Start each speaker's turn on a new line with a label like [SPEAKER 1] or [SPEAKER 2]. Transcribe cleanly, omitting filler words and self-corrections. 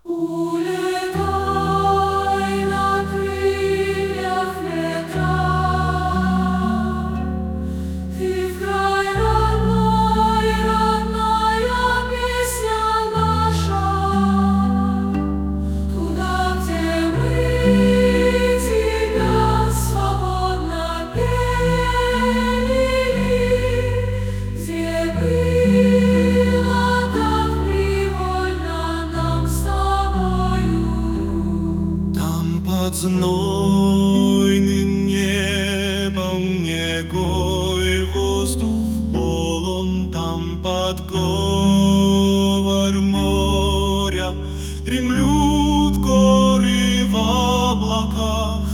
[SPEAKER 1] Улетай на крыльях ветра, ты в край родной, родная песня наша, туда, где мы тебя свободно пели, где было так привольно нам с тобою.
[SPEAKER 2] Там под знойным небом негой воздух полон, там под говор моря дремлют горы в облаках.